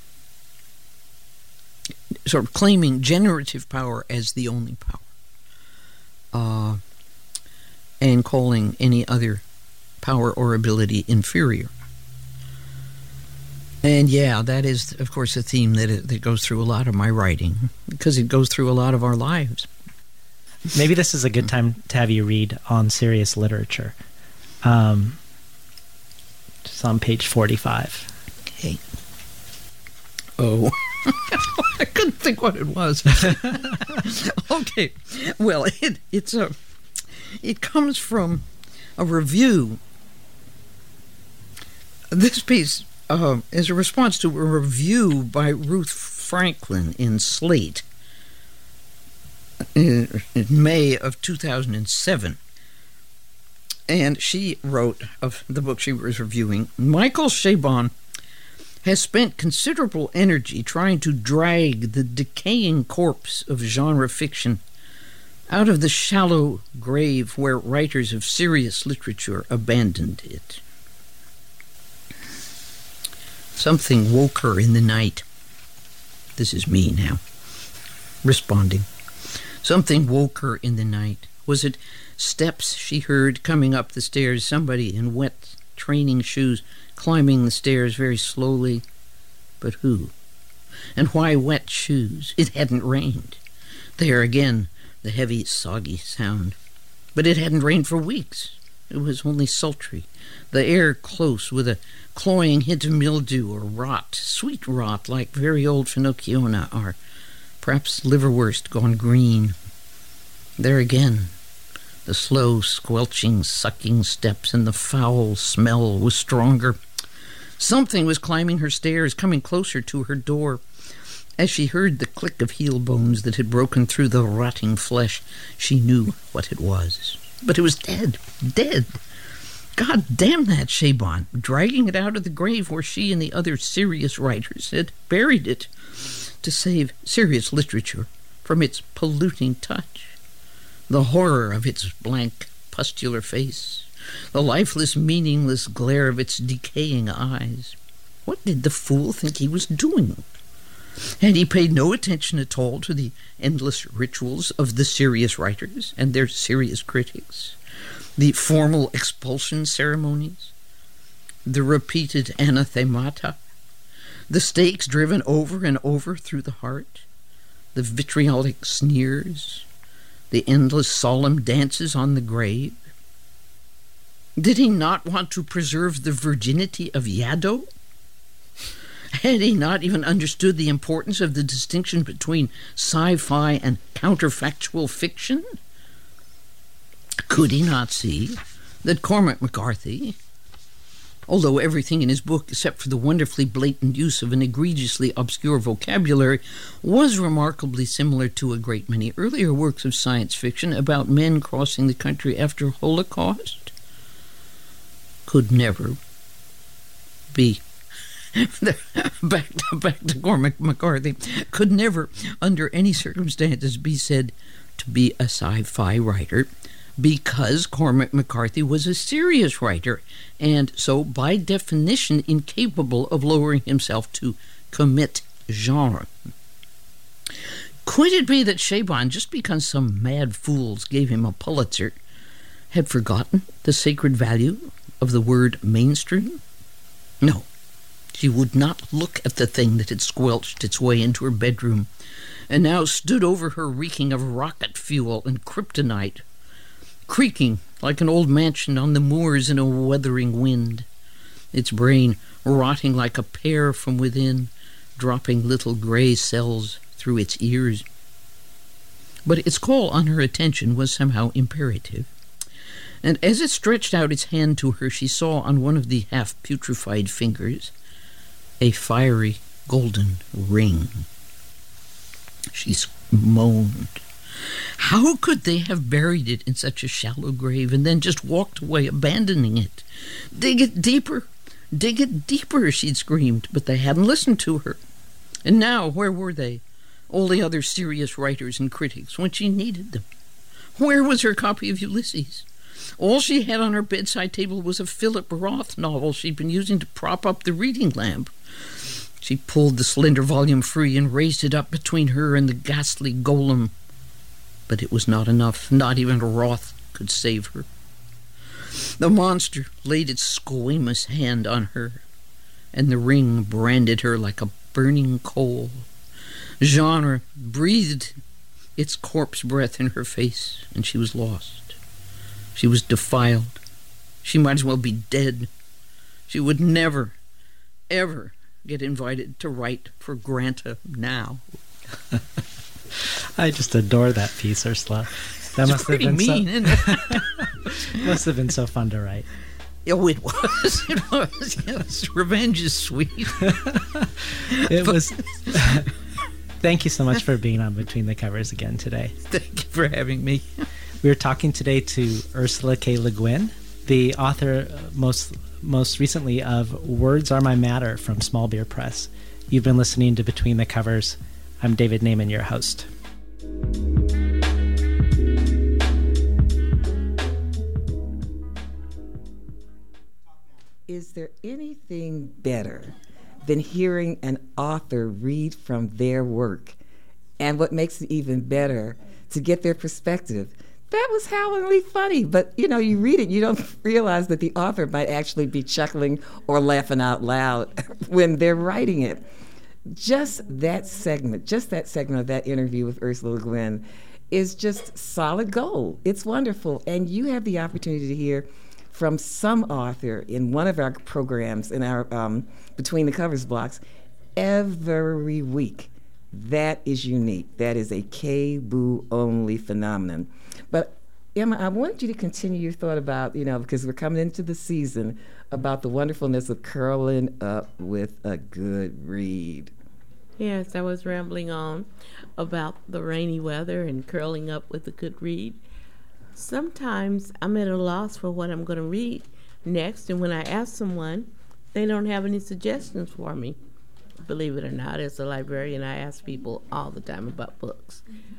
sort of claiming generative power as the only power, and calling any other power or ability inferior. And yeah, that is, of course, a theme that goes through a lot of my writing, because it goes through a lot of our lives. Maybe this is a good time to have you read On Serious Literature. It's on page 45. Okay. Oh, I couldn't think what it was. Okay. Well, it comes from a review. This piece is a response to a review by Ruth Franklin in Slate in May of 2007. And she wrote of the book she was reviewing, Michael Chabon has spent considerable energy trying to drag the decaying corpse of genre fiction out of the shallow grave where writers of serious literature abandoned it. Something woke her in the night. This is me now, responding. Something woke her in the night. Was it steps she heard coming up the stairs? Somebody in wet training shoes climbing the stairs very slowly. But who? And why wet shoes? It hadn't rained. There again, the heavy, soggy sound. But it hadn't rained for weeks. It was only sultry. The air close with a cloying hint of mildew or rot, sweet rot like very old Finocchiona or perhaps liverwurst gone green. There again, the slow, squelching, sucking steps, and the foul smell was stronger. Something was climbing her stairs, coming closer to her door. As she heard the click of heel bones that had broken through the rotting flesh, she knew what it was. But it was dead. Dead. God damn that Chabon, dragging it out of the grave where she and the other serious writers had buried it to save serious literature from its polluting touch. The horror of its blank, pustular face, the lifeless, meaningless glare of its decaying eyes. What did the fool think he was doing? Had he paid no attention at all to the endless rituals of the serious writers and their serious critics, the formal expulsion ceremonies, the repeated anathemata, the stakes driven over and over through the heart, the vitriolic sneers, the endless solemn dances on the grave? Did he not want to preserve the virginity of Yaddo? Had he not even understood the importance of the distinction between sci-fi and counterfactual fiction? Could he not see that Cormac McCarthy, although everything in his book except for the wonderfully blatant use of an egregiously obscure vocabulary was remarkably similar to a great many earlier works of science fiction about men crossing the country after Holocaust, could never B. back to Cormac McCarthy, could never, under any circumstances, be said to be a sci-fi writer, because Cormac McCarthy was a serious writer, and so by definition incapable of lowering himself to commit genre. Could it be that Chabon, just because some mad fools gave him a Pulitzer, had forgotten the sacred value of the word mainstream? No. She would not look at the thing that had squelched its way into her bedroom and now stood over her reeking of rocket fuel and kryptonite, creaking like an old mansion on the moors in a weathering wind, its brain rotting like a pear from within, dropping little gray cells through its ears. But its call on her attention was somehow imperative, and as it stretched out its hand to her, she saw on one of the half-putrefied fingers a fiery golden ring. She moaned. How could they have buried it in such a shallow grave and then just walked away, abandoning it? Dig it deeper, she'd screamed, but they hadn't listened to her. And now, where were they, all the other serious writers and critics, when she needed them? Where was her copy of Ulysses? All she had on her bedside table was a Philip Roth novel she'd been using to prop up the reading lamp. She pulled the slender volume free and raised it up between her and the ghastly golem. But it was not enough. Not even Roth could save her. The monster laid its squamous hand on her, and the ring branded her like a burning coal. Genre breathed its corpse breath in her face, and she was lost. She was defiled. She might as well be dead. She would never, ever get invited to write for Granta now. I just adore that piece, Ursula. That must have been mean, isn't it? Must have been so fun to write. Oh, it was. It was. Yes, revenge is sweet. It was. Thank you so much for being on Between the Covers again today. Thank you for having me. We were talking today to Ursula K. Le Guin, the author most recently of Words Are My Matter from Small Beer Press. You've been listening to Between the Covers. I'm David Naiman, your host. Is there anything better than hearing an author read from their work? And what makes it even better, to get their perspective. That was howlingly funny, but you read it, you don't realize that the author might actually be chuckling or laughing out loud when they're writing it. Just that segment of that interview with Ursula Le Guin is just solid gold. It's wonderful, and you have the opportunity to hear from some author in one of our programs, in our Between the Covers blocks, every week. That is unique. That is a KBOO only phenomenon. But Emma, I want you to continue your thought about, because we're coming into the season, about the wonderfulness of curling up with a good read. Yes, I was rambling on about the rainy weather and curling up with a good read. Sometimes I'm at a loss for what I'm going to read next, and when I ask someone, they don't have any suggestions for me. Believe it or not, as a librarian, I ask people all the time about books.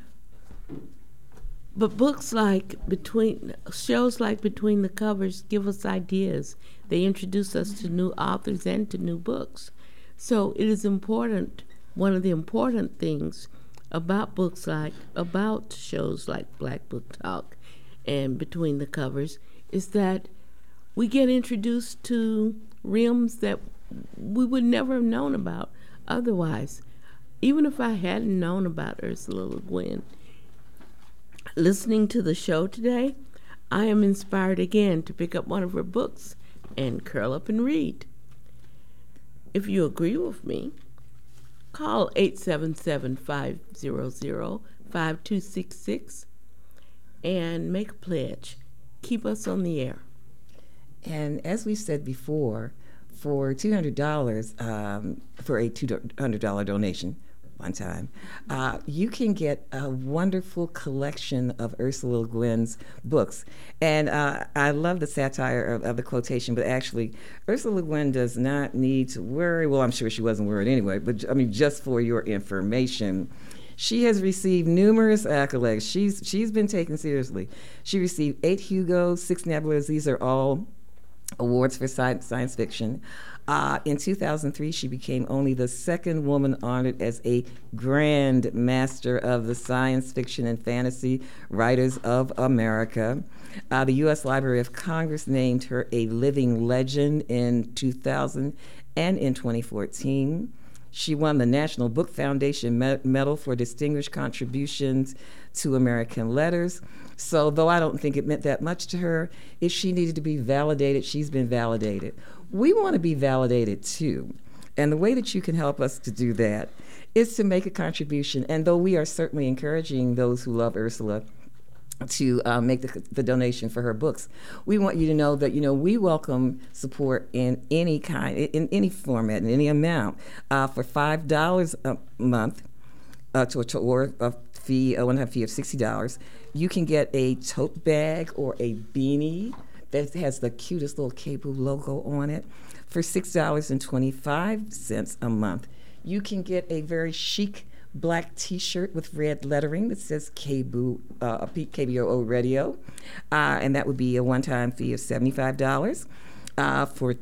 But shows like Between the Covers give us ideas. They introduce us to new authors and to new books. So it is important, one of the important things about shows like Black Book Talk and Between the Covers is that we get introduced to realms that we would never have known about otherwise. Even if I hadn't known about Ursula Le Guin, listening to the show today, I am inspired again to pick up one of her books and curl up and read. If you agree with me, call 877-500-5266 and make a pledge. Keep us on the air. And as we said before, for $200, for a $200 donation, one time, you can get a wonderful collection of Ursula Le Guin's books. And I love the satire of the quotation, but actually, Ursula Le Guin does not need to worry. Well, I'm sure she wasn't worried anyway, but I mean, just for your information, she has received numerous accolades. She's been taken seriously. She received 8 Hugos, 6 Nebulas. These are all awards for science fiction. In 2003, she became only the second woman honored as a Grand Master of the Science Fiction and Fantasy Writers of America. The U.S. Library of Congress named her a living legend in 2000 and in 2014. She won the National Book Foundation Medal for Distinguished Contributions to American Letters. So though I don't think it meant that much to her, if she needed to be validated, she's been validated. We want to be validated too. And the way that you can help us to do that is to make a contribution. And though we are certainly encouraging those who love Ursula to make the donation for her books, we want you to know that, we welcome support in any kind, in any format, in any amount. For $5 a month, or a one-time fee of $60, you can get a tote bag or a beanie that has the cutest little KBOO logo on it for $6.25 a month. You can get a very chic black T-shirt with red lettering that says KBOO Radio, and that would be a one-time fee of $75. For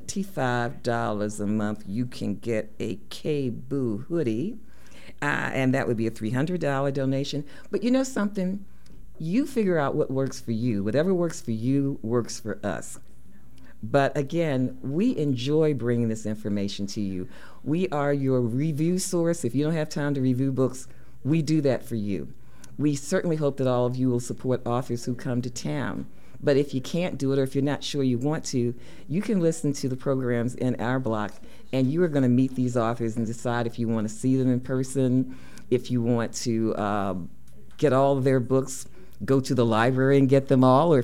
$25 a month, you can get a KBOO hoodie, and that would be a $300 donation. But you know something? You figure out what works for you. Whatever works for you works for us. But again, we enjoy bringing this information to you. We are your review source. If you don't have time to review books, we do that for you. We certainly hope that all of you will support authors who come to town. But if you can't do it, or if you're not sure you want to, you can listen to the programs in our block, and you are going to meet these authors and decide if you want to see them in person, if you want to get all of their books, go to the library and get them all, or